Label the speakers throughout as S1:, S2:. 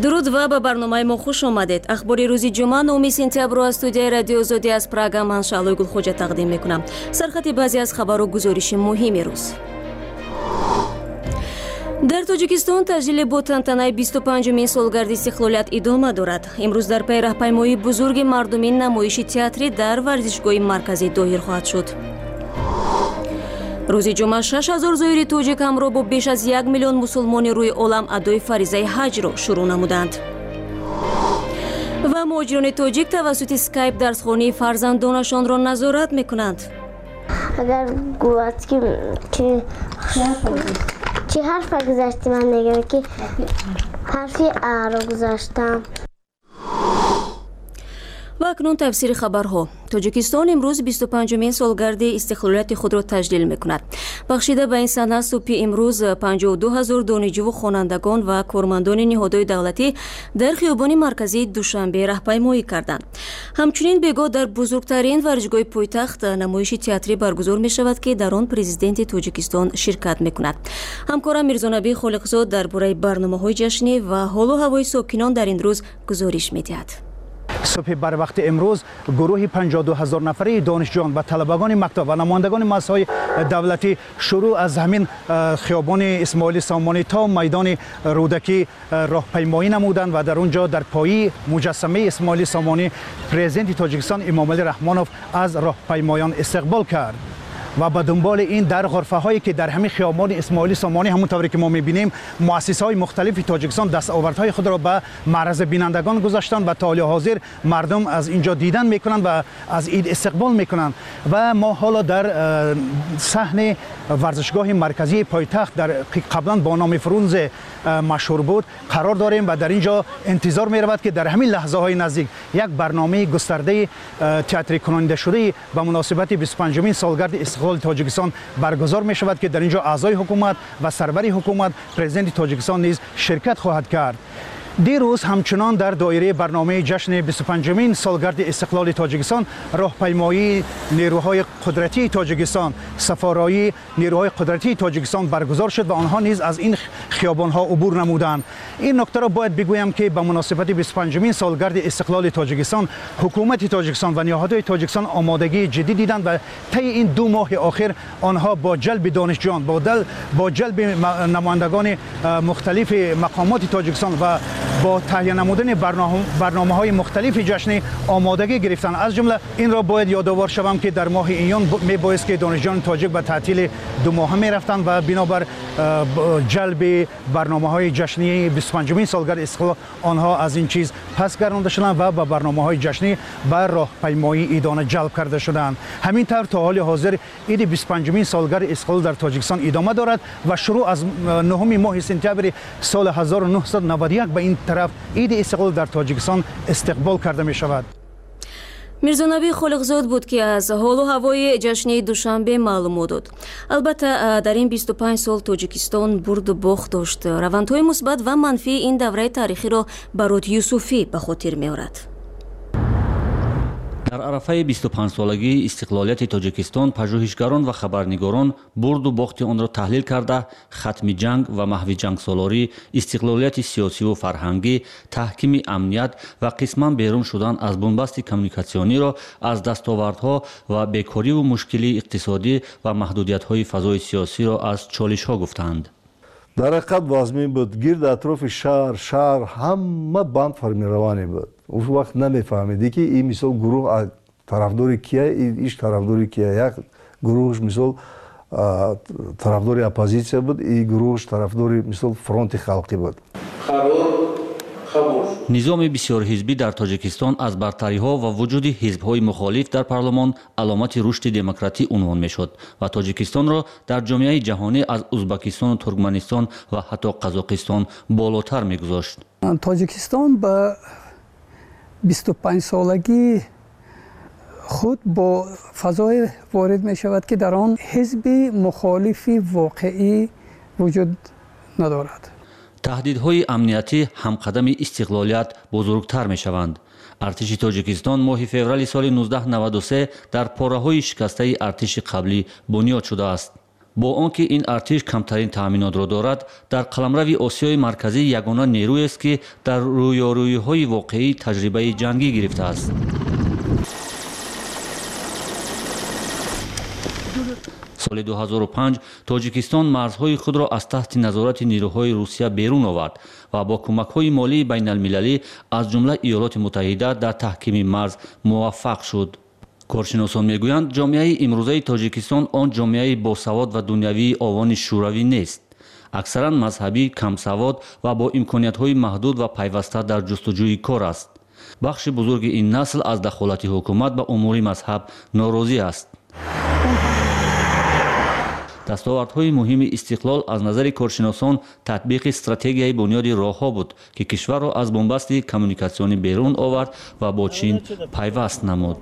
S1: дуруд ва ба барномаи мо хуш омадед. ахбори рӯзи ҷумъа 9 сентябрро аз студияи радио Озодӣ аз Прага ман Шаълои Гулхоҷа тақдим мекунам. Сархати баъзе аз хабару гузориши муҳими рӯз. дар Тоҷикистон таҷлили бо тантанаи 25-умин солгарди истиқлолият идома дорад. имрӯз дар пай раҳпаймоии бузурги мардумӣ намоиши театрӣ дар варзишгоҳи марказӣ доир хоҳад шуд. рӯзи ҷумъа 6000 зоири тоҷик ҳамроҳ бо беш аз 1 миллион мусулмони рӯи олам адои фаризаи ҳаҷро шурӯъ намуданд. ва муҳоҷирони тоҷик тавассути скайп дарсхонаи фарзандонашонро назорат мекунанд.
S2: Агар гӯяд ки чӣ ҳарфа гузашти, ман мегӯям ки ҳарфи аъро гузаштам.
S1: ва акнун тафсири хабарҳо. Тоҷикистон имрӯз 25-умин солгарди истиқлолияти худро таҷлил мекунад. бахшида ба ин сана субҳи имрӯз 52000 донишҷӯву хонандагон ва кормандони ниҳодҳои давлатӣ дар хиёбони марказии Душанбе раҳпаймоӣ карданд. ҳамчунин бегоҳ дар бузургтарин варзишгоҳи пойтахт намоиши театрӣ баргузор мешавад, ки дар он президенти Тоҷикистон ширкат мекунад. ҳамкорам Мирзонабии Холиқзод дар бораи барномаҳои ҷашнӣ ва ҳолу ҳавои сокинон дар ин рӯз гузориш медиҳад.
S3: صبح بر وقت امروز گروه 52000 نفره دانشجویان و طلبگان مکتب و نمایندگان مؤسسه‌های دولتی شروع از همین خیابان اسماعیل سامانی تا میدان رودکی راهپیمایی نمودند و در اونجا در پایه مجسمه اسماعیل سامانی پرزیدنت تاجیکستان امامعلی رحمانوف از راهپیمایان استقبال کرد. و به دنبال این در غرفه هایی که در همین خیابان اسماعیل سامانی همونطوری که ما میبینیم مؤسسه های مختلف تاجیکستان دستاوردهای خود را به معرض بینندگان گذاشتند و تا حال حاضر مردم از اینجا دیدن میکنند و از این استقبال میکنند. و ما حالا در صحن ورزشگاه مرکزی پایتخت در قبلا با نام فرونز مشهور بود قرار داریم و در اینجا انتظار میرود که در همین لحظه های نزدیک یک برنامه گسترده تئاتری کننده شده به مناسبت 25مین سالگرد استقلال تاجیکستان برگزار می شود که در اینجا اعضای حکومت و سرور حکومت پرزیدنت تاجیکستان نیز شرکت خواهد کرد. دیروز همچنان در دایره برنامه جشن 25مین سالگرد استقلال تاجیکستان راهپیمایی نیروهای قدرتی تاجیکستان سفارایی نیروهای قدرتی تاجیکستان برگزار شد و آنها نیز از این خیابان‌ها عبور نمودند. این نکته را باید بگویم که به مناسبت 25مین سالگرد استقلال تاجیکستان حکومت تاجیکستان و نهادهای تاجیکستان آمادگی جدی دیدند و طی این 2 ماه آخر آنها با جلب دانشجویان با جلب نمایندگان مختلف مقامات تاجیکستان و با تهیه نمودن برنامه‌های مختلف جشنی آمادگی گرفتند. از جمله این را باید یادآور شوم که در ماه ایون میبایست که دانشجویان تاجیک به تعطیل 2 ماهه میرفتند و بنابر جلب برنامه‌های جشنی 25مین سالگرد استقلال آنها از این چیز پس گردانده شدند و به برنامه‌های جشنی بر راهپیمایی ایدانه جلب کرده شدند. همین طور تا حال حاضر عید 25مین سالگرد استقلال در تاجیکستان ادامه دارد و شروع از 9 ماه سپتامبر سال 1991 به این طرف عید استقلال در تاجیکستان استقبال کرده می شود.
S1: Мирзонабии Холиқзод буд ки аз ҳолу ҳавои ҷашни Душанбе маълумот дод. албатта дар ин 25 сол Тоҷикистон бурду бохт дошт. равандҳои мусбат ва манфии ин давраи таърихиро Барод Юсуфӣ ба хотир меорад.
S4: дар арафаи 25-солагии истиқлолияти Тоҷикистон пажӯҳишгарон ва хабарнигорон бурду бохти онро таҳлил карда хатми ҷанг ва маҳви ҷангсолорӣ, истиқлолияти сиёсиву фарҳангӣ, таҳкими амният ва қисман берун шудан аз бунбасти коммуникатсиониро аз дастовардҳо ва бекориву мушкилии иқтисодӣ ва маҳдудиятҳои фазои сиёсиро аз чолишҳо гуфтанд.
S5: дар ҳақиқат вазмин буд гирди атрофи шаҳр ҳама банд формироване буд. он вақт намефаҳмиди ки ин мисол гурӯҳ тарафдори кия иш тарафдори кия. як гурӯҳш мисол тарафдори оппозитсия буд, и гурӯҳш тарафдори мисол фронти халқӣ буд.
S4: низоми бисёрҳизбӣ дар Тоҷикистон аз бартариҳо ва вуҷуди ҳизбҳои мухолиф дар парлумон аломати рушди демократӣ унвон мешуд ва Тоҷикистонро дар ҷомеаи ҷаҳонӣ аз Узбекистону Туркманистон ва ҳатто Қазоқистон болотар мегузошт.
S6: Тоҷикистон ба 25-солагӣ худ бо фазое ворид мешавад ки дар он ҳизби мухолифи воқеӣ вуҷуд надорад.
S4: таҳдидҳои амниятӣ ҳамқадами истиқлолият бузургтар мешаванд. артиши Тоҷикистон моҳи феврали соли 1993 дар пораҳои шикастаи артиши қаблӣ бунёд шудааст. با آنکه این ارتش کمترین تأمینات را دارد، در قلمرو آسیای مرکزی یگانه نیرویی است که در رویارویی‌های واقعی تجربه جنگی گرفته است. سال 2005 تاجیکستان مرزهای خود را از تحت نظارت نیروهای روسیه بیرون آورد و با کمک‌های مالی بین المللی از جمله ایالات متحده در تحکیم مرز موفق شد. کارشناسان میگویند جامعه امروزه تاجیکستان آن جامعه باسواد و دنیوی آوان شوروی نیست. اکثرا مذهبی، کم سواد و با امکانیت‌های محدود و پیوسته در جستجوی کار است. بخش بزرگ این نسل از دخالت حکومت به امور مذهب ناراضی است. دستاوردهای مهم استقلال از نظر کارشناسان تطبیق استراتژی بنیاد راهها بود که کشور را از بنبست کمیونیکاسیونی بیرون آورد و با چین پیوست نمود.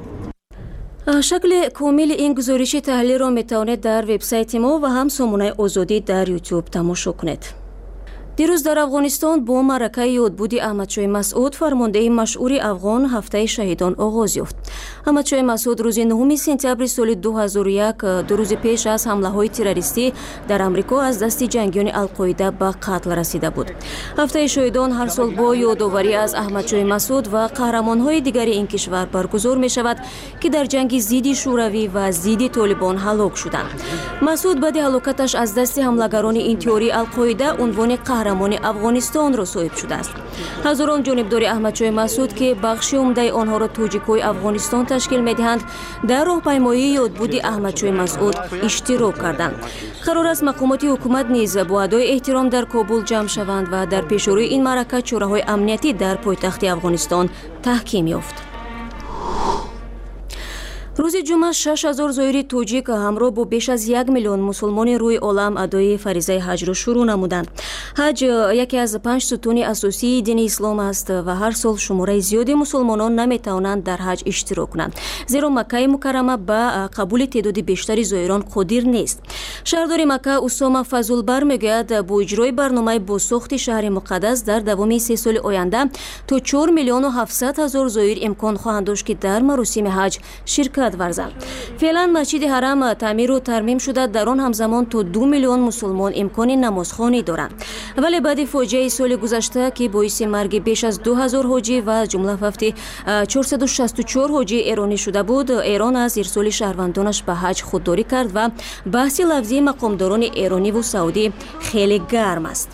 S1: شکل کامل این گزارش تحلیل را میتوانید در وبسایت ما و هم سامانه آزادی در یوتیوب تماشا کنید. دیروز در افغانستان با معرکه یادبود احمدشاه مسعود فرمانده مشهور افغان هفته شهیدان آغاز یافت. احمدشاه مسعود روز 9 سپتامبر سال 2001 دو روز پیش از حمله های تروریستی در آمریکا از دست جنگیان القاعده به قتل رسیده بود. هفته شهیدان هر سال با یادآوری از احمدشاه مسعود و قهرمان های دیگر این کشور برگزار می شود که در جنگ ضد شوروی و ضد طالبان هلاک شدند. مسعود بعد هلاکتش از دست حملگران انتحاری القاعده عنوان قهرمان افغانستان را صاحب شده است. هزاران جانبدار احمدشاه مسعود که بخش عمده آنها را توجیک‌های افغانستان تشکیل می‌دهند در راهپیمایی یادبود احمدشاه مسعود اشتراک کردند. قرار است مقامات حکومت نیز با ادای احترام در کابل جمع شوند و در پیشروی این معرکه چاره‌های امنیتی در پایتخت افغانستان تحکیم یافت. روز جمعه 6000 زائر توجیک همراه با بیش از 1 میلیون مسلمان روی عالم ادای فریضه حج را شروع نمودند. حج یکی از 5 ستون اساسی دین اسلام است و هر سال شماره زیادی مسلمانان نمیتوانند در حج اشتراک کنند، زیرا مکه مکرمه به قبول تعداد بیشتری زائران قادر نیست. شهردار مکه اسامه فضل‌بر میگوید با اجرای برنامه بازساخت شهر مقدس در دوام 3 سال آینده تا 4 میلیون و 700 هزار زائر امکان خواهند داشت که در مراسم حج شرکت ورزند. فعلا مسجد حرم تعمیر و ترمیم شده، در آن همزمان تا 2 میلیون مسلمان امکان نمازخوانی دارند. ولی بعد فاجعه سال گذشته که باعث مرگ بیش از 2000 حاجی و جمله فقط 464 حاجی ایرانی شده بود، ایران از ارسال شهروندانش به حج خودداری کرد و بحث لفظی مقامداران ایرانی و سعودی خیلی گرم است.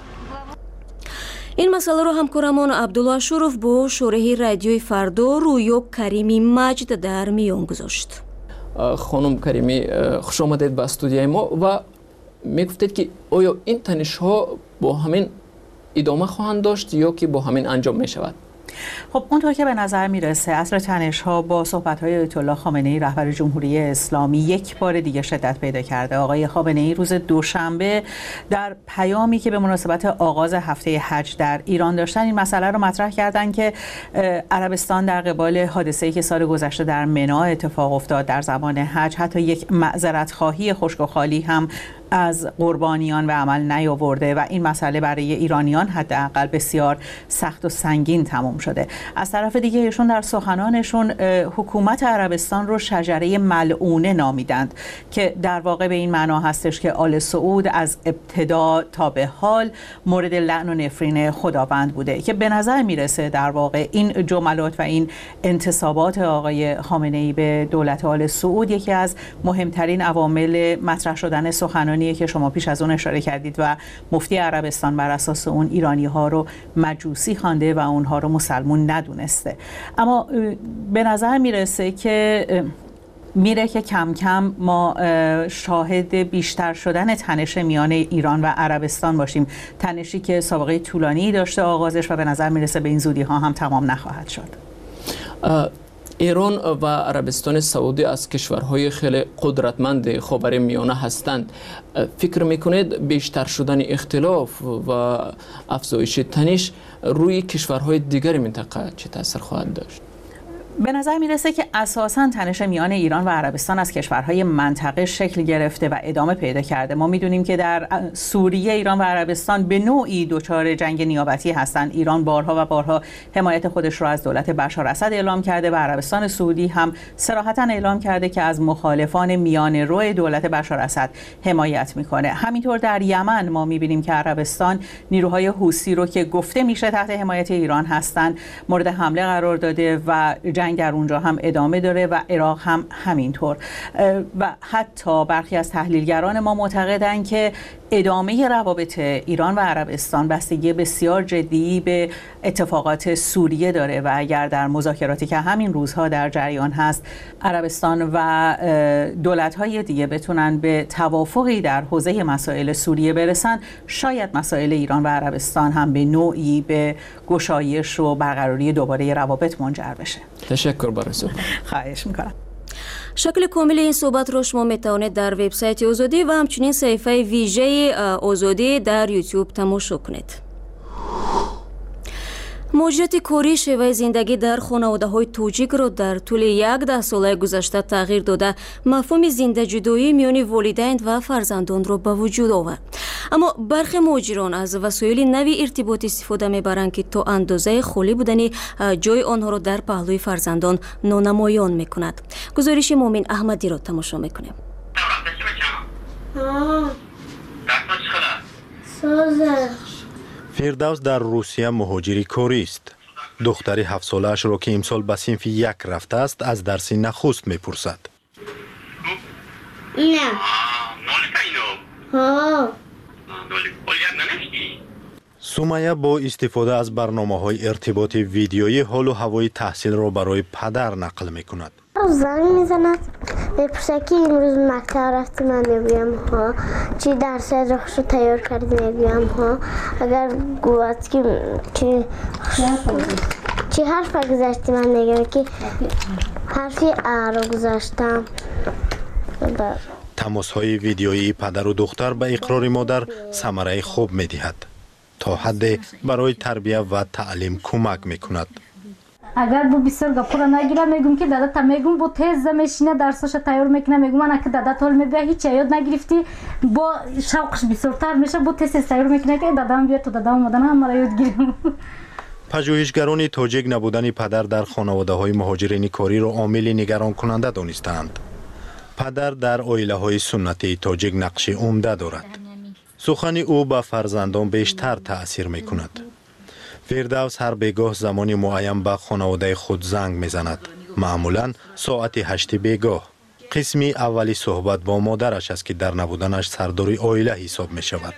S1: این مسئله را همکارمان عبدالله شرف با شارح رادیوی فردا رویا کریمی مجد در میان گذاشت.
S7: خانم کریمی خوش آمدید به استودیوی ما و میگفتید که آیا این تنش‌ها با همین ادامه خواهند داشت یا که با همین انجام می شود؟
S8: خب اونطور که به نظر میرسه اصل تنش‌ها با صحبت‌های آیت الله خامنه‌ای رهبر جمهوری اسلامی یک بار دیگه شدت پیدا کرده. آقای خامنه‌ای روز دوشنبه در پیامی که به مناسبت آغاز هفته حج در ایران داشتن این مسئله رو مطرح کردن که عربستان در قبال حادثه‌ای که سال گذشته در منی اتفاق افتاد در زمان حج حتی یک معذرت خواهی خشک و خالی هم از قربانیان به عمل نیاورده و این مسئله برای ایرانیان حداقل بسیار سخت و سنگین تمام شده. از طرف دیگه ایشون در سخنانشون حکومت عربستان رو شجره ملعونه نامیدند که در واقع به این معنا هستش که آل سعود از ابتدا تا به حال مورد لعن و نفرین خداوند بوده، که به نظر میرسه در واقع این جملات و این انتسابات آقای خامنه‌ای به دولت آل سعود یکی از مهمترین عوامل مطرح شدن سخنانی که شما پیش از اون اشاره کردید و مفتی عربستان بر اساس اون ایرانی ها رو مجوسی خوانده و اونها رو مسلمون ندونسته. اما به نظر میرسه که کم کم ما شاهد بیشتر شدن تنش میان ایران و عربستان باشیم، تنشی که سابقه طولانی داشته آغازش و به نظر میرسه به این زودی ها هم تمام نخواهد شد.
S7: ایران و عربستان سعودی از کشورهای خیلی قدرتمند خاورمیانه هستند. فکر میکنید بیشتر شدن اختلاف و افزایش تنش روی کشورهای دیگر منطقه چه تاثیر خواهد داشت؟
S8: به نظر میرسه که اساساً تنش میان ایران و عربستان از کشورهای منطقه شکل گرفته و ادامه پیدا کرده. ما میدونیم که در سوریه ایران و عربستان به نوعی دچار جنگ نیابتی هستند. ایران بارها و بارها حمایت خودش را از دولت بشار اسد اعلام کرده و عربستان سعودی هم صراحتاً اعلام کرده که از مخالفان میان رو دولت بشار اسد حمایت میکنه. همینطور در یمن ما میبینیم که عربستان نیروهای حوثی رو که گفته میشه تحت حمایت ایران هستند مورد حمله قرار داده و جنگ در اونجا هم ادامه داره و عراق هم همینطور. و حتی برخی از تحلیلگران ما معتقدند که ادامه روابط ایران و عربستان بستگی بسیار جدی به اتفاقات سوریه داره و اگر در مذاکراتی که همین روزها در جریان هست عربستان و دولت‌های دیگه بتونن به توافقی در حوزه مسائل سوریه برسن، شاید مسائل ایران و عربستان هم به نوعی به گشایش و برقراری دوباره روابط منجر بشه.
S7: تشکر برای صحبت.
S8: خواهش میکنم.
S1: شکل کامل این صحبت رو شما میتوانید در وبسایت آزادی و همچنین صفحه ویژه آزادی در یوتیوب تماشا کنید. مهاجرت کاری شیوه زندگی در خانواده‌های توجیک را در طول 11 سال گذشته تغییر داده مفهوم زنده جدایی میان والدین و فرزندان را به وجود آورد. اما برخی مهاجران از وسایل نوی ارتباط استفاده میبرند که تا اندازه خالی بودن جای آنها را در پهلوی فرزندان نانمایان میکند. گزارش مومن احمدی را تماشا میکنیم.
S9: فردوس در روسیه مهاجری کاری است. دختری 7 ساله‌اش را که امسال به صنف 1 رفته است از درس نخست میپرسد.
S2: نه.
S9: سمیه با استفاده از برنامه‌های ارتباط ویدیویی حال و هوای تحصیل را برای پدر نقل میکند.
S2: زنگ میزند بپرسه که امروز مکتب رفتی، من میگویم ها. چی درس روشو تیار کردی؟ میگویم ها. اگر گوید که چی حرف گذاشتی؟ من میگم که حرفی ا رو گذاشتم.
S9: تماس‌های ویدیویی پدر و دختر به اقرار مادر ثمره خوب می‌دهد. تا حد برای تربیت و تعلیم کمک می‌کند.
S10: اگر بو بسیار گپورا نگیره میگم که دادا تا میگم بو تیز میشینه درسش تیار میکنه، میگم من که دادا طول میبه هیچ یاد نگرفتی، با شوقش بسیارتر میشه، بو تیز تیار میکنه که دادام بیاد تو دادام اومدن هم را یاد گیرم.
S9: پژوهشگران تاجیک نبودن پدر در خانواده‌های مهاجرین کاری را عامل نگران کننده دانستند. پدر در عائله‌های سنتی تاجیک نقش عمده دارد. سخن او به فرزندان بیشتر تأثیر میکند. فردوس هر بیگاه زمانی معین به خانواده خود زنگ میزند. معمولاً ساعت 8 بیگاه. قسمی اولی صحبت با مادرش است که در نبودنش سرداری عائله حساب می شود.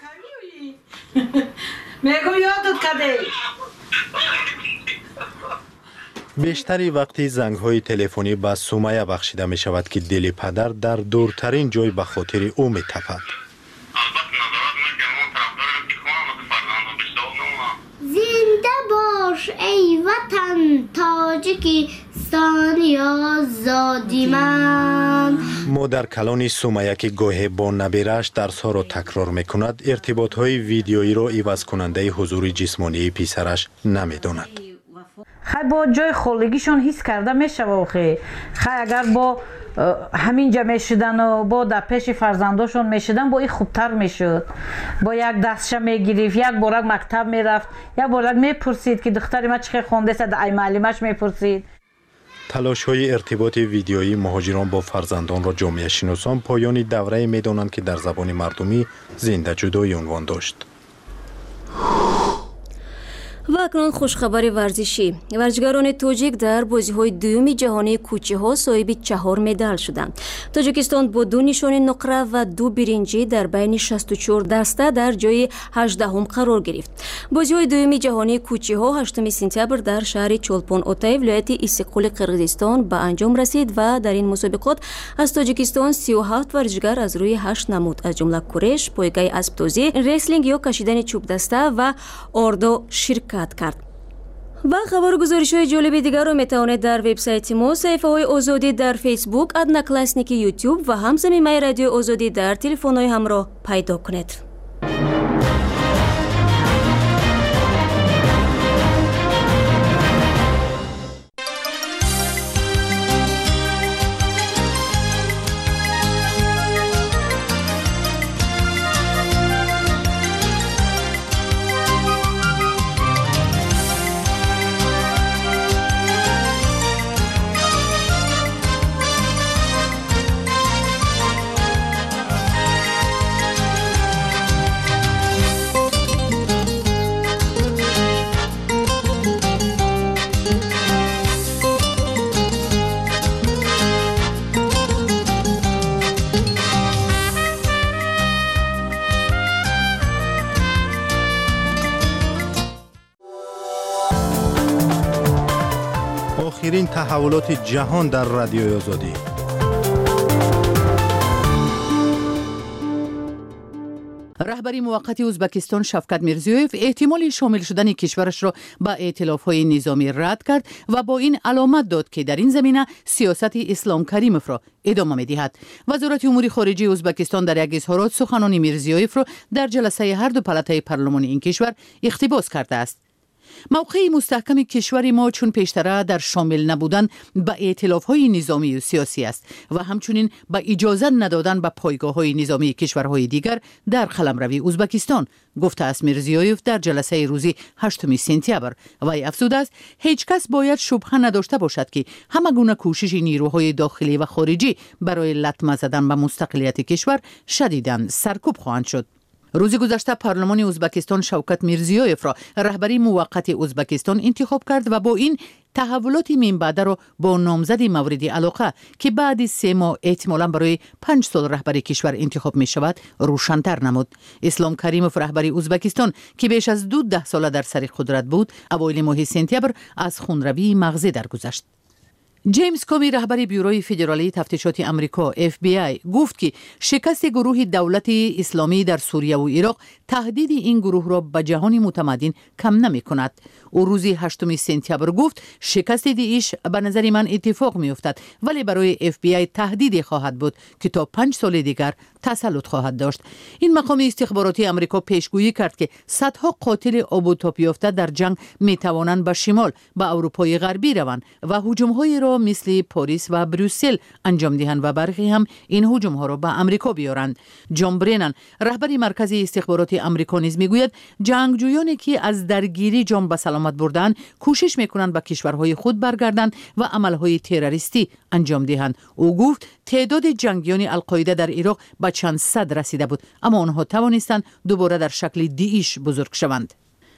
S9: بیشتری وقتی زنگ های تلفنی به سمیه بخشیده می شود که دل پدر در دورترین جای به خاطر او می تپد.
S2: زنده باش ای وطن تاجیکستانی آزادی من.
S9: مادر کلان سمیه که گاهی با نبیرش درس ها را تکرار می کند ارتباط های ویدیویی را عوض کننده حضور جسمانی پسرش نمی داند.
S11: خیلی با جای خالگیشون حس کرده می شود. خیلی اگر با همین جمع شدن و با در پیش فرزنداشون می شدن با این خوبتر می شد. با یک دستشه می گریف، یک بارک مکتب می رفت، یک بارک می پرسید که دختری ما چه خونده است، ای معلمش می پرسید.
S9: تلاش های ارتباط ویدیویی مهاجران با فرزندان را جامعه شناسان پایان دوره می دانند که در زبان مردمی زنده جدایی عنوان داشت.
S1: و اکنون خوشخبر ورزشی. ورزشکاران تاجیک در بازی‌های دوم جهانی کوچه‌ها صاحب 4 مدال شدند. تاجیکستان با 2 نشان نقره و 2 برنجی در بین 64 دسته در جای 18 قرار گرفت. بازی‌های دوم جهانی کوچه‌ها 8 سپتامبر در شهر چولپون اوتای ولایت استقلال قرقیزستان به انجام رسید و در این مسابقات از تاجیکستان 37 ورزشکار از روی 8 نمود از جمله کورش، پایگاه اسب‌دوزی، ریسلینگ یا کشیدن چوب دسته و آردو شرکت کرد. و خبر و گزارش‌های جالب دیگر را می‌توانید در وبسایت ما، صفحه‌های آزادی در فیسبوک، ادنا کلاسنیک یوتیوب و همزمان رادیو آزادی در تلفن‌های همراه پیدا کنید.
S9: تحولات جهان در رادیوی آزادی.
S12: رهبری موقت ازبکستان شفقت میرزیویف احتمال شامل شدن کشورش را به ائتلاف‌های نظامی رد کرد و با این علامت داد که در این زمینه سیاست اسلام کریموف را ادامه می‌دهد. وزارت امور خارجه ازبکستان در یک اظهارات سخنان میرزیویف را در جلسه هر دو پلاتای پارلمانی این کشور اقتباس کرده است. موقع مستحکم کشور ما چون پیشتره در شامل نبودن به ائتلاف‌های نظامی و سیاسی است و همچنین به اجازه ندادن به پایگاه‌های نظامی کشورهای دیگر در قلمروی ازبکستان، گفته است میرزیویف در جلسه روزی 8 سپتامبر. وی افزوده است هیچ کس باید شبهه نداشته باشد که همه گونه کوشش نیروهای داخلی و خارجی برای لطمه زدن به مستقلیت کشور شدیداً سرکوب خواهند شد. روز گذشته پارلمان ازبکستان شوکت میرزیویف را رهبری موقت ازبکستان انتخاب کرد و با این تحولات من بعد را با نامزد مورد علاقه که بعد 3 ماه احتمالاً برای 5 سال رهبری کشور انتخاب می شود روشن‌تر نمود. اسلام کریموف رهبری ازبکستان که بیش از 12 سال در سر قدرت بود، اوایل ماه سپتامبر از خونروی مغزی درگذشت. جیمز کومی رهبر بیوروی فدرالی تفتیشات امریکا FBI گفت که شکست گروه دولت اسلامی در سوریه و عراق تهدید این گروه را به جهان متمدن کم نمی کند. او روز 8 سپتامبر گفت شکست داعش به نظر من اتفاق می افتد، ولی برای FBI تهدید خواهد بود که تا 5 سال دیگر تسلط خواهد داشت. این مقام استخباراتی امریکا پیشگویی کرد که صدها قاتل آبوتاپ یافته در جنگ می توانند به شمال به اروپای غربی روند و هجوم‌های را مثل پاریس و بروسل انجام دهند و برخی هم این هجوم‌ها را به امریکا بیارند. جان برنن رهبر مرکز استخبارات امریکا نیز میگوید جنگجویانی که از درگیری جان به سلامت بردند کوشش میکنند به کشورهای خود برگردند و عملهای تروریستی انجام دهند. او گفت تعداد جنگیان القاعده در عراق به چند صد رسیده بود، اما آنها توانستند دوباره در شکل داعش بزرگ شوند.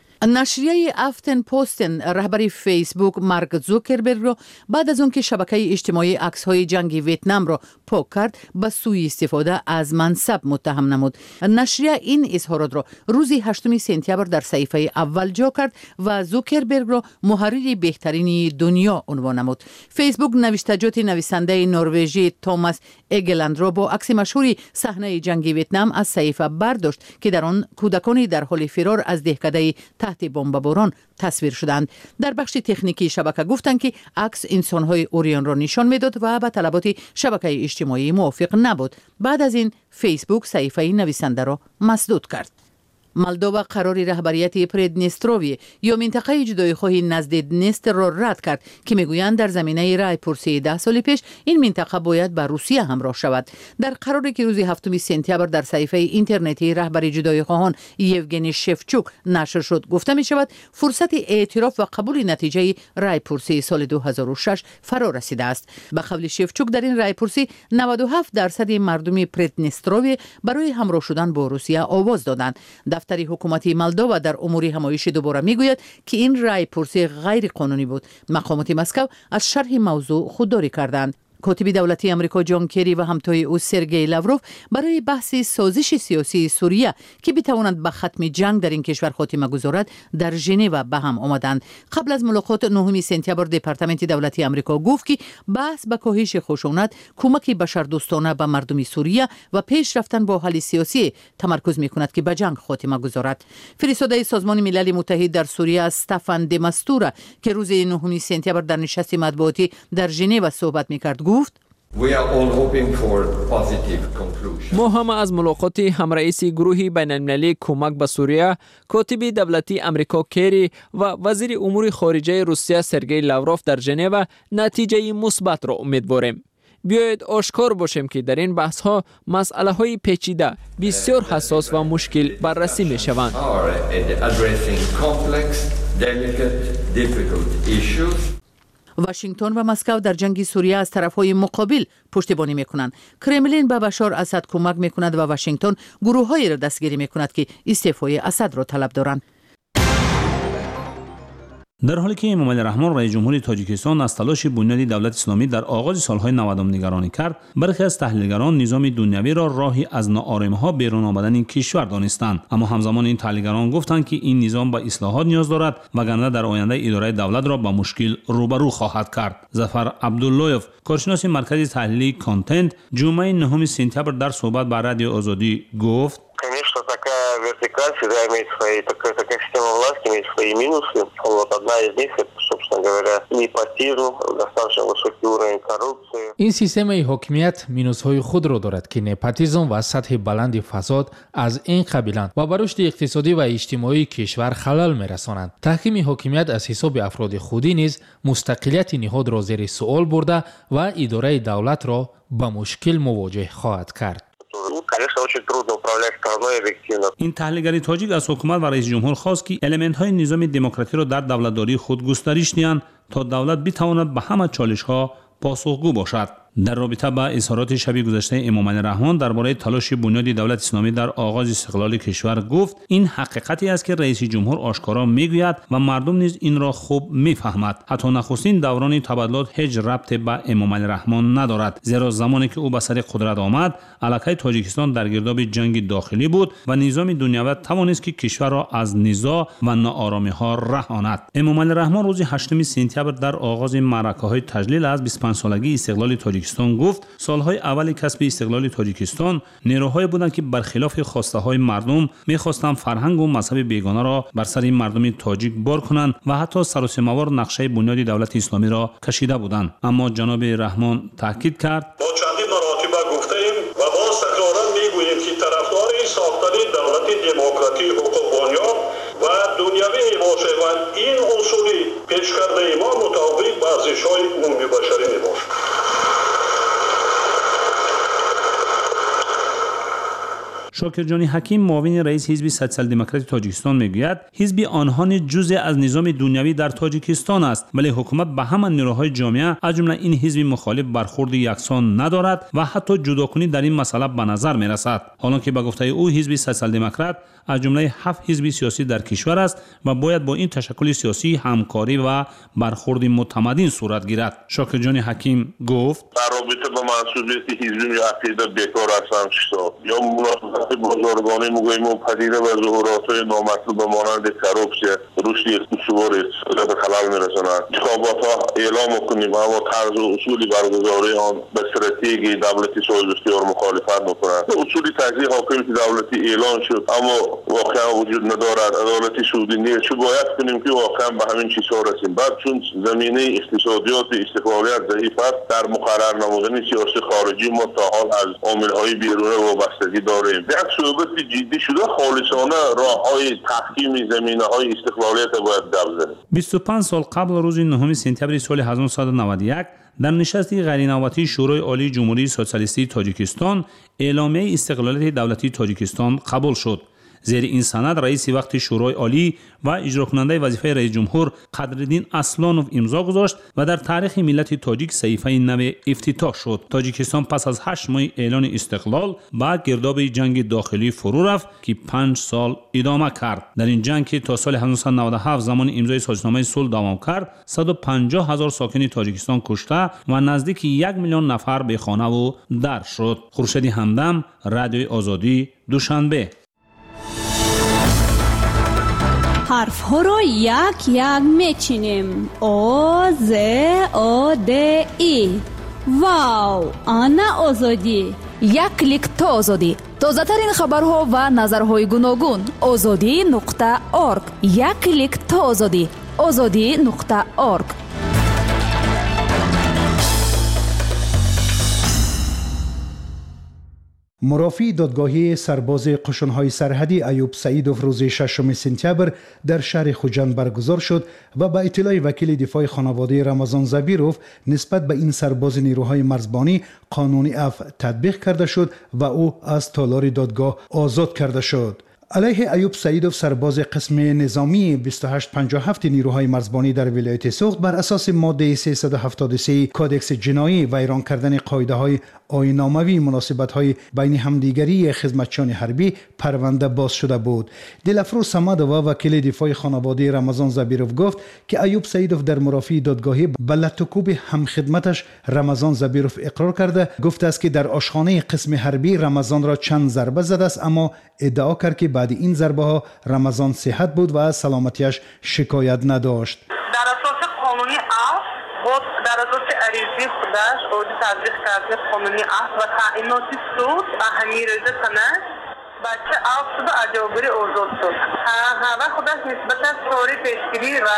S12: نشریه افتن پوستن رهبر فیسبوک مارک زوکربرگ را بعد از آن که شبکه اجتماعی عکس‌های جنگ ویتنام را پاک کرد به سوء استفاده از منصب متهم نمود. نشریه این اظهارات را روز 8 سپتامبر در صفحه اول جا کرد و زوکربرگ را محرر بهترین دنیا عنوان نمود. فیسبوک نوشتجات نویسنده نروژی توماس اگلند را با عکس مشهور صحنه جنگ ویتنام از صفحه برداشت که در آن کودکانی در حال فرار از دهکده تحت بمباران تصویر شدند. در بخش تکنیکی شبکه گفتند که عکس انسان‌های اوریان را نشان میداد و با طلبات شبکه اجتماعی موافق نبود. بعد از این فیسبوک صفحه نویسنده را مسدود کرد. مولداوا قرار رهبریت پردنستروی یا منطقه جدایی‌خواه نزد دنستر را رد کرد که میگویند در زمینه رای پرسی 10 سال پیش این منطقه باید با روسیه همراه شود. در قراری که روز 7 سپتامبر در صفحه اینترنتی رهبر جدایی‌خواهان یوگنی شفچوک نشر شد گفته می شود فرصت اعتراف و قبول نتیجه رای پرسی سال 2006 فرا رسیده است. به قول شفچوک در این رای پرسی 97% مردم پردنستروی برای همراه شدن با روسیه آواز دادند. دفتر حکومت مولداوا در امور همایش دوباره میگوید که این رای پرسی غیر قانونی بود. مقامات مسکو از شرح موضوع خودداری کردند. کاتب دولتی امریکا جان کری و همتای او سرگئی لاوروف برای بحث سازش سیاسی سوریه که بتواند به ختم جنگ در این کشور خاتمه گذارد در ژنو به هم آمدند. قبل از ملاقات 9 سپتامبر دپارتمنت دولتی امریکا گفت که بحث به کاهش خشونت، کمک بشردوستانه به مردم سوریه و پیش رفتن با حل سیاسی تمرکز می‌کند که به جنگ خاتمه گذارد. فرستاده سازمان ملل متحد در سوریه استفان دماستورا که روز 9 سپتامبر در نشست مطبوعاتی در ژنو صحبت می‌کرد گفت
S13: ما هم از ملاقات همرئیس گروه بین المللی کمک به سوریه، کاتب دولتی امریکا کری و وزیر امور خارجه روسیه سرگئی لاوروف در ژنو نتیجه مثبت را امیدواریم. بیایید آشکار باشیم که در این بحث ها مسئله های پیچیده بسیار حساس و مشکل بررسی می شوند.
S12: واشنگتن و مسکو در جنگ سوریه از طرفهای مقابل پشتیبانی میکنند. کرملین به بشار اسد کمک میکند و واشنگتن گروه‌هایی را دستگیری میکند که استعفای اسد را طلب دارند.
S14: در حالی که امامعلی رحمان رئیس جمهوری تاجیکستان از تلاش بنیادی دولت اسلامی در آغاز سالهای 90 نگرانی کرد، برخی از تحلیلگران نظام دنیوی را راهی از ناآرامی‌ها بیرون آمدن کشور دانستند. اما همزمان این تحلیلگران گفتند که این نظام به اصلاحات نیاز دارد وگرنه در آینده اداره دولت را با مشکل روبرو خواهد کرد. ظفر عبداللهیف، کارشناس مرکز تحلیلی کانتنت، جمعه 9 سپتامبر در صحبت با رادیو آزادی گفت:
S15: Конечно, такая вертикаль всегда имеет свои, такая система власти имеет свои минусы. Вот одна из них, это, собственно говоря, непотизм, достаточно высокий уровень коррупции.
S16: این سیستم حاکمیت مینوس‌های خود را دارد که نپاتیزم و سطح بلند فساد از این قبیلند و بر رشد اقتصادی و اجتماعی کشور خلل می‌رسانند. تحکیم حاکمیت از حساب افراد خودی نیز مستقلیت نهاد را زیر سوال برده و اداره دولت را با مشکل مواجه خواهد کرد.
S14: این تحلیلگری تاجیک از حکومت و رئیس جمهور خواست که المنت‌های نظام دموکراسی را در دولتداری خود گسترش دهند تا دولت بتواند به همه چالش‌ها پاسخگو باشد. در رابطه با اظهارات شب گذشته امامعلی رحمان درباره تلاش بنیادی دولت اسلامی در آغاز استقلال کشور گفت: این حقیقتی است که رئیس جمهور آشکارا میگوید و مردم نیز این را خوب میفهمد. حتی نخستین دوران تبادلات هیچ ربطی به امامعلی رحمان ندارد، زیرا زمانی که او به سر قدرت آمد علاقه تاجیکستان در گرداب جنگ داخلی بود و نظام دنیوی توانست که کشور را از نزاع و ناآرامی‌ها رهاند. امامعلی رحمان روز 8 سپتامبر در آغاز معرکه‌های تجلیل از 25 سالگی استقلال تاجیکستان گفت: سالهای اول کسب استقلال تاجیکستان نیروهایی بودند که برخلاف خواسته های مردم میخواستند فرهنگ و مذهب بیگانه را بر سر مردم تاجیک بار کنند و حتی سراسیمه‌وار نقشه بنیادی دولت اسلامی را کشیده بودند. اما جناب رحمان تاکید کرد:
S17: ما چندین مراتب گفتیم و باز تکرارا میگوییم که طرفدار ساختن دولت دموکراتیک حقوق بنیاد و دنیوی میباشه و این اصولی پیش کرده ما مطابق با ارزش‌های عمومی بشری میباشه.
S14: شاکرجانی حکیم، معاون رئیس حزب سوسیال دموکرات تاجیکستان میگوید حزب آنها جزء از نظام دنیوی در تاجیکستان است، ولی حکومت به همان نیروهای جامعه از جمله این حزب مخالف برخورد یکسان ندارد و حتی جداکنی در این مسئله به نظر میرسد. حالا که به گفته او حزب سوسیال دموکرات از جمله 7 حزب سیاسی در کشور است و باید با این تشکل سیاسی همکاری و برخورد متمدن صورت گیرد. شاکرجانی حکیم گفت:
S17: در رابطه با مسئولیت حزبی یا عقیده بیکار هستم یا مناسبت بزرگانی میگوییم و پدیده و ظهورات‌های نامطلوب مانند کروپسیا، رشد استثمار اقتصادی به خلل می‌رساند. انتخابات‌ها اعلام می‌کنیم اما طرز و اصول برگزاری آن به استراتژی دولتی سازدستی مخالفت می‌کند. اصولی تجزیه حاکمیت دولتی اعلان شد اما واقعا وجود ندارد. عدالت سودی نیست. چه باید کنیم که واقعا به همین چیزها رسیم؟ بعد چون زمینه اقتصادیات استقلالیت ضعیف است، در مقرر نمودن سیاست خارجی ما تا حال از عامل‌های بیرونی وابستگی داریم. یک صحبت جدی شده خالصانه راه‌های تحکیم زمینه‌های استقلالیت باید دل زنیم.
S14: 25 سال قبل روز 9 سپتامبر سال 1991 در نشست غیرنوبتی شورای عالی جمهوری سوسیالیستی تاجیکستان اعلامیه استقلالیت دولتی تاجیکستان قبول شد. زیر این سند رئیس وقت شورای عالی و اجرا کننده وظیفه رئیس جمهور قدرالدین اصلانوف امضا گذاشت و در تاریخ ملت تاجیک صحیفه نو افتتاح شد. تاجیکستان پس از 8 ماه اعلان استقلال با گرداب جنگ داخلی فرو رفت که 5 سال ادامه کرد. در این جنگ که تا سال 1997 زمان امضای سازشنامه صلح دوام کرد، 150,000 ساکن تاجیکستان کشته و نزدیک 1 میلیون نفر به خانه و در شد. خورشید همدم، رادیو آزادی، دوشنبه.
S18: حرف ها را یک یک میچینیم. او ز او د ای. واو، آنا آزادی.
S19: یک کلیک تا آزادی. تازه ترین خبرها و نظرهای گوناگون. azadi.org. یک کلیک تا آزادی. azadi.org.
S3: مرافی دادگاهی سرباز قشون‌های سرحدی ایوب سعیدوف روز 6 سپتامبر در شهر خوجند برگزار شد و با اطلاع وکیل دفاع خانواده رمضان زبیروف نسبت به این سرباز نیروهای مرزبانی قانونی عفو تطبیق کرده شد و او از تالار دادگاه آزاد کرده شد. علیه ایوب سعیدوف سرباز قسم نظامی 2857 نیروهای مرزبانی در ولایت سوخت بر اساس ماده 373 کودکس جنایی ویران کردن قاعده‌های آیین‌ناموی مناسبت‌های بین همدیگری خدمتچیان حربی پرونده باز شده بود. دلافروز صمدووا وکیل دفاع خانواده رمضان زبیروف گفت که ایوب سعیدوف در مرافعه دادگاهی به لطوکوب همخدمتش رمضان زبیروف اقرار کرده گفته است که در آشخانه قسم حربی رمضان را چند ضربه زده است، اما ادعا کرد که بعد این ضربه ها رمضان صحت بود و از سلامتیش شکایت نداشت.
S20: در اساس قانونی عفو بود، در اساس عریضه خودش او تطبیق کرده قانونی عفو و تعیینات سود اهمی رضا کنه بچه عفو شد و عجابری آزاد شد و خودش نسبت از شوری پیشگیری و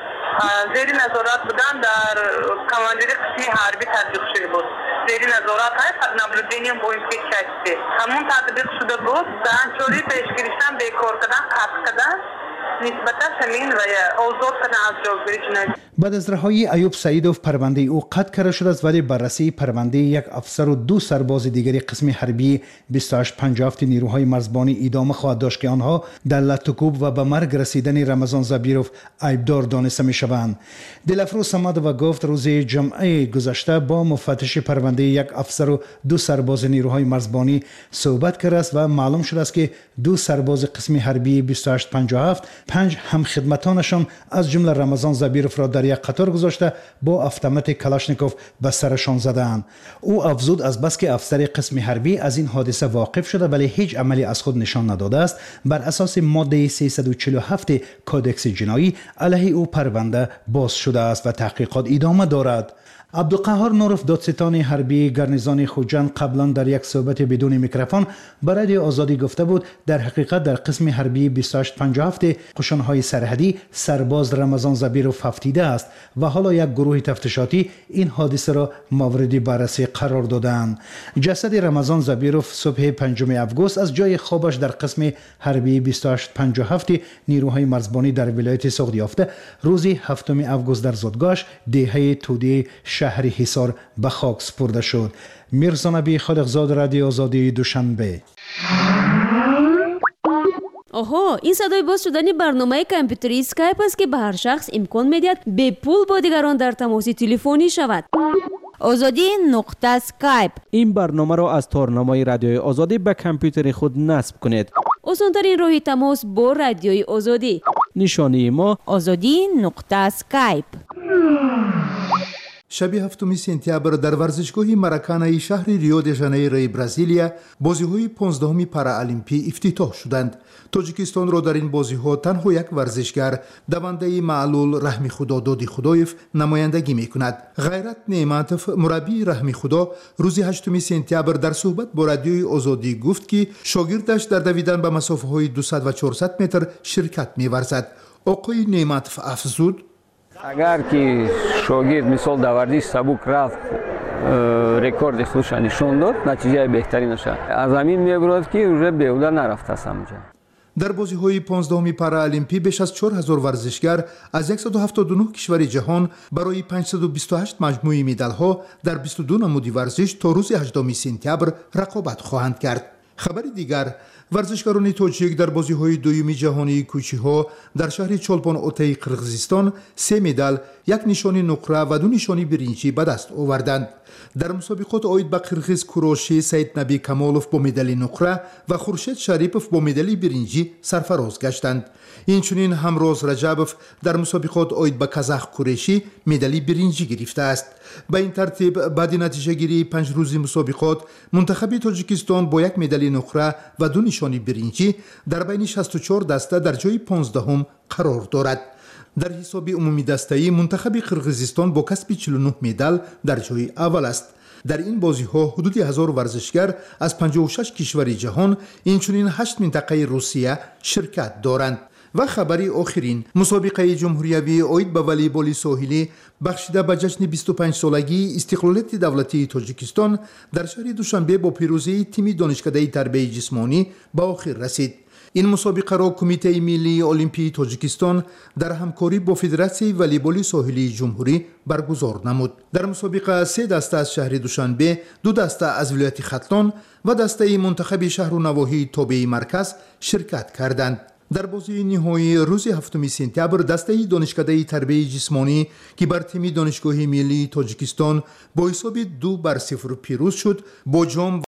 S20: زیر نظارت بودن در کمانداری قسمی حربی تطبیق شده بود. زیر نظارت های نبلودینی هم با این که شکسته همون تطبیق شده بود. در شوری پیشگیریشتن بیکار کردن قطع کردن نسبت همین و آزاد کردن از جاگیری جنایی.
S3: بعد از رهایی ایوب سعیدوف پرونده او قطع کرده شده است، ولی بررسی پرونده یک افسر و 2 سرباز دیگری قسم حربی 2857 نیروهای مرزبانی ادامه خواهد داشت که آنها در لطوکوب و به مرگ رسیدن رمضان زبیروف عیبدار دانسته می شوند. دلافروز صمدووا گفت روز جمعه گذشته با مفتش پرونده یک افسر و 2 سرباز نیروهای مرزبانی صحبت کرده است و معلوم شده است که 2 سرباز قسم حربی 2857 5 همخدمتانشان از جمله رمضان زبیروف را در یک قطار گذاشته با автомات کلاشنیکوف به سرشان زدند. او افزود از بس که افسر قسم حربی از این حادثه واقف شده ولی هیچ عملی از خود نشان نداده است، بر اساس ماده 347 کودکس جنایی علیه او پرونده باز شده است و تحقیقات ادامه دارد. عبدالقهار نوروف دادستان حربی گارنیزون خوجند قبلا در یک صحبت بدون میکروفون به رادیو آزادی گفته بود در حقیقت در قسم حربی 2857 قشون‌های سرحدی سرباز رمضان زبیروف هفتیده است و حالا یک گروه تفتیشاتی این حادثه را مورد بررسی قرار دادند. جسد رمضان زبیروف صبح 5 آگوست از جای خوابش در قسم حربی 2857 نیروهای مرزبانی در ولایت سوخت یافته روز 7 آگوست در زادگاهش دهه توده شهر حصار به خاک سپرده شد. میرزا نبی خالقزاد، رادیو آزادی، دوشنبه.
S1: آها، این صدای باز شدن برنامه کامپیوتری اسکایپ است که به هر شخص امکان میدهد به پول با دیگران در تماس تلفنی شود.
S21: آزادی نقطه اسکایپ.
S22: این برنامه را از تارنمای رادیوی آزادی به کامپیوتر خود نصب کنید.
S1: آسان‌ترین راه تماس با رادیوی آزادی.
S22: نشانی ما
S21: آزادی نقطه اسکایپ.
S23: شب 7 سپتامبر در ورزشگاه ماراکانای شهر ریو د ژانیروی برزیلیا بازی‌های 15 پارالمپی افتتاح شدند. تاجیکستان را در این بازی‌ها تنها یک ورزشگر دونده معلول رحمی خدا دادی خدایف نمایندگی می‌کند. غیرت نعمتوف مربی رحمی خدا روز 8 سپتامبر در صحبت با رادیوی آزادی گفت که شاگردش در دویدن به مسافه‌های 200 و 400 متر شرکت می‌ورزد. آقای نعمتوف افزود:
S24: اگر که شاگرد مثال دوردی سبک رفت رکورد خودش نشون داد نتیجه بهتری نشه از همین میبرد که روز بیوده نرفته است همجا.
S23: در بازی‌های 15 پارالمپی بیش از 4000 ورزشگر از 179 کشور جهان برای 528 مجموعه مدال‌ها در 22 نمود ورزش تا روز 18 سپتامبر رقابت خواهند کرد. خبر دیگر، ورزشکاران تاجیک در بازی‌های دوم جهانی کوچی‌ها در شهر چولپان اوتای قرقیزستان 3 مدال، 1 نشانی نقره و 2 نشانی برنجی به دست آوردند. در مسابقات آید به قرقیز کوروشی سید نبی کمالوف با مدال نقره و خورشید شریپوف با مدال برنجی سرفراز گشتند. اینچنین همروز رجبوف در مسابقات آید به کازاخ کوروشی مدال برنجی گرفته است. به این ترتیب بعد نتیجه گیری 5 روزی مسابقات منتخب تاجیکستان با 1 مدال نقره و 2 نشانی برنجی در بین 64 دسته در جای 15 قرار دارد. در حساب عمومی دسته‌ای منتخب قرقیزستان با کسب 49 مدال در جای اول است. در این بازی‌ها حدود 1000 ورزشگر از 56 کشور جهان اینچنین 8 منطقه روسیه شرکت دارند. و خبری آخرین، مسابقه جمهوریوی آید به والیبال ساحلی بخشیده به جشن 25 سالگی استقلالیت دولتی تاجیکستان در شهر دوشنبه با پیروزی تیم دانشکده تربیت جسمانی به آخر رسید. این مسابقه را کمیته ملی المپی تاجیکستان در همکاری با فدراسیون والیبال ساحلی جمهوری برگزار نمود. در مسابقه 3 دسته از شهر دوشنبه، 2 دسته از ولایت ختلان و دسته منتخب شهر و نواحی تابع مرکز شرکت کردند. در بازی نهایی روز 7 سپتامبر دسته دانشکده تربیت جسمانی که بر تیم دانشگاه ملی تاجیکستان با حساب 2-0 پیروز شد، با جام